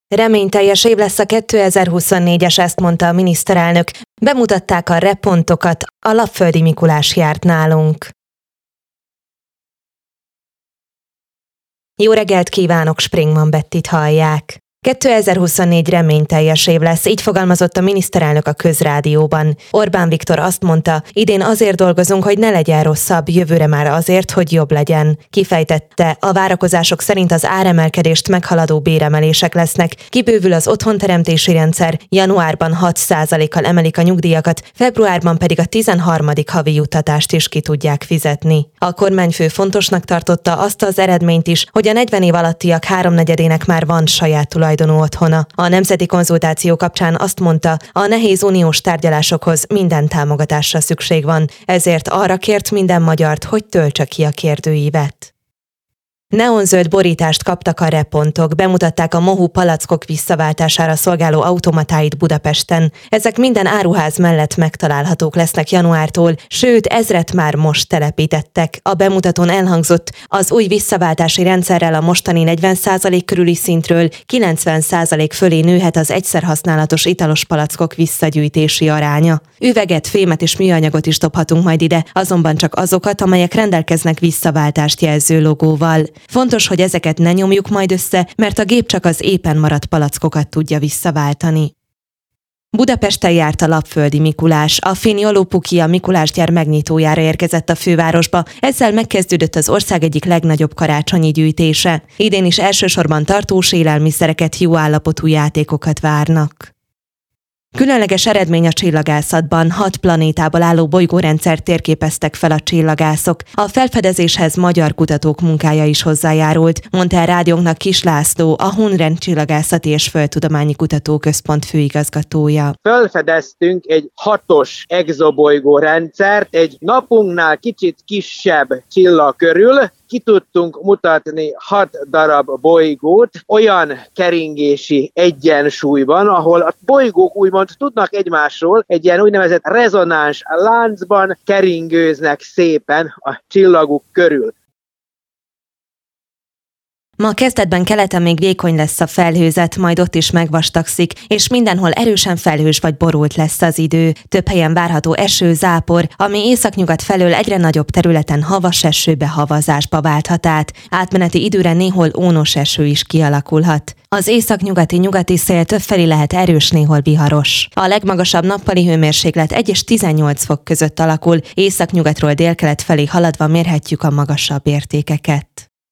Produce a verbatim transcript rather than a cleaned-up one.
Reményteljes év lesz a kétezer-huszonnégyes, ezt mondta a miniszterelnök. Bemutatták a repontokat, a Lapföldi Mikulás járt nálunk. Jó reggelt kívánok, Springman Bettit hallják. kétezer-huszonnégy reményteljes év lesz, így fogalmazott a miniszterelnök a Közrádióban. Orbán Viktor azt mondta, idén azért dolgozunk, hogy ne legyen rosszabb, jövőre már azért, hogy jobb legyen. Kifejtette, a várakozások szerint az áremelkedést meghaladó béremelések lesznek, kibővül az otthonteremtési rendszer, januárban hat százalékkal emelik a nyugdíjakat, februárban pedig a tizenharmadik havi juttatást is ki tudják fizetni. A kormányfő fontosnak tartotta azt az eredményt is, hogy a negyven év alattiak háromnegyedének már van saját tulajdonú otthona. A nemzeti konzultáció kapcsán azt mondta, a nehéz uniós tárgyalásokhoz minden támogatásra szükség van, ezért arra kért minden magyart, hogy töltse ki a kérdőívet. Neonzöld borítást kaptak a repontok, bemutatták a Mohu palackok visszaváltására szolgáló automatáit Budapesten. Ezek minden áruház mellett megtalálhatók lesznek januártól, sőt, ezret már most telepítettek. A bemutatón elhangzott, az új visszaváltási rendszerrel a mostani negyven százalék körüli szintről kilencven százalék fölé nőhet az egyszerhasználatos italos palackok visszagyűjtési aránya. Üveget, fémet és műanyagot is dobhatunk majd ide, azonban csak azokat, amelyek rendelkeznek visszaváltást jelző logóval. Fontos, hogy ezeket ne nyomjuk majd össze, mert a gép csak az éppen maradt palackokat tudja visszaváltani. Budapesten járt a Lapföldi Mikulás. A Fényoló Puki a Mikulásgyár megnyitójára érkezett a fővárosba, ezzel megkezdődött az ország egyik legnagyobb karácsonyi gyűjtése. Idén is elsősorban tartós élelmiszereket, jó állapotú játékokat várnak. Különleges eredmény a csillagászatban, hat planétából álló bolygórendszert térképeztek fel a csillagászok. A felfedezéshez magyar kutatók munkája is hozzájárult, mondta el rádiónknak Kis László, a Hunren Csillagászati és Földtudományi Kutatóközpont főigazgatója. Felfedeztünk egy hatos exobolygórendszert, egy napunknál kicsit kisebb csillag körül. Ki tudtunk mutatni hat darab bolygót olyan keringési egyensúlyban, ahol a bolygók úgymond tudnak egymásról, egy ilyen úgynevezett rezonáns láncban keringőznek szépen a csillaguk körül. Ma kezdetben keleten még vékony lesz a felhőzet, majd ott is megvastagszik, és mindenhol erősen felhős vagy borult lesz az idő. Több helyen várható eső, zápor, ami északnyugat felől egyre nagyobb területen havas esőbe, havazásba válthat át. Átmeneti időre néhol ónos eső is kialakulhat. Az északnyugati nyugati szél többfelé lehet erős, néhol viharos. A legmagasabb nappali hőmérséklet egy és tizennyolc fok között alakul, északnyugatról délkelet felé haladva mérhetjük a magasabb értékeket.